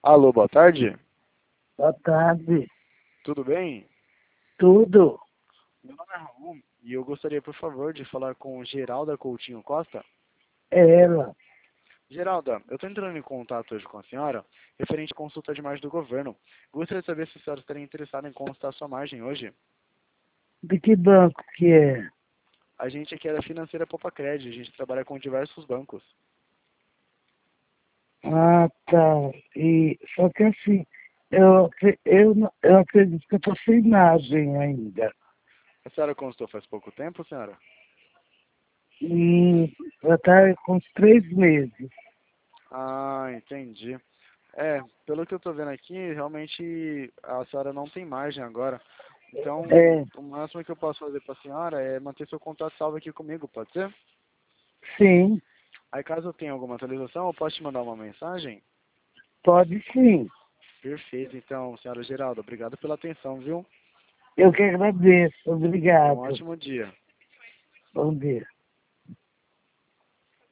Alô, boa tarde. Boa tarde. Tudo bem? Tudo? Meu nome é Raul e eu gostaria, por favor, de falar com Geralda Coutinho Costa. É ela. Geralda, eu estou entrando em contato hoje com a senhora referente à consulta de margem do governo. Gostaria de saber se a senhora estaria interessada em consultar sua margem hoje. De que banco que é? A gente aqui é da Financeira Popacred, a gente trabalha com diversos bancos. Ah, tá. Só que assim, eu acredito que eu estou sem margem ainda. A senhora consultou faz pouco tempo, senhora? Já está com uns 3 meses. Ah, entendi. Pelo que eu estou vendo aqui, realmente a senhora não tem margem agora. Então, É, o máximo que eu posso fazer para a senhora é manter seu contato salvo aqui comigo, pode ser? sim, Aí caso eu tenha alguma atualização, eu posso te mandar uma mensagem? pode sim. Perfeito, então, senhora Geralda, obrigado pela atenção, viu? Eu que agradeço. Tenha um Obrigado. ótimo dia. Bom dia.